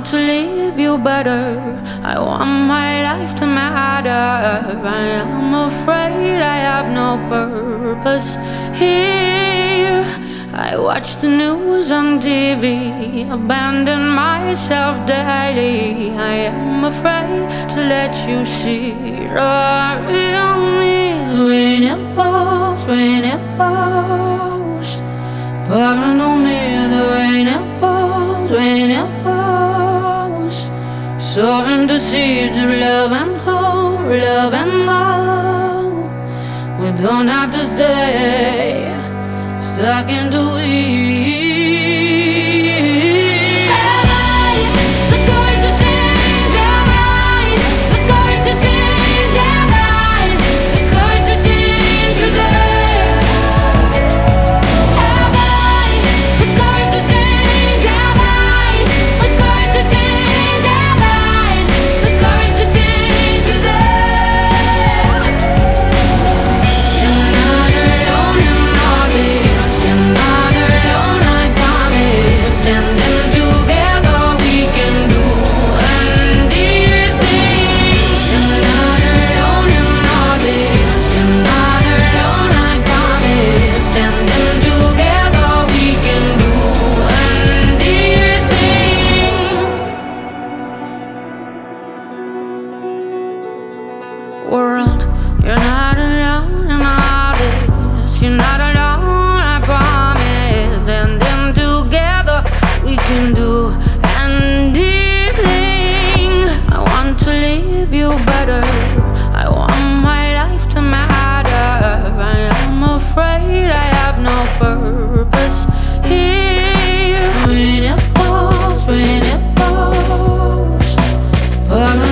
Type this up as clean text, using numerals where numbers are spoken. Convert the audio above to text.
want to leave you better. I want my life to matter. I am afraid I have no purpose here. I watch the news on TV, abandon myself daily. I am afraid to let you see the real me. When it falls, when it falls, pouring on me. The rain it falls, when it falls, sowing the seeds of love and hope, love and hope. We don't have to stay stuck in the weeds. Have I the courage to change? Have I the courage to change? Have I the courage to change today? Have I the courage to change? Have I the courage to change? Have I the courage to change today? You're not alone in all this. You're not alone, I promise. Standing together, we can do anything. You're not alone in all this. You're not alone, I promise. Standing together, we can do anything. World, you're not alone in all this. You're not alone, I promise. Standing together, we can do anything. I want to leave you better. I want my life to matter. I am afraid I have no purpose here. When it falls, pouring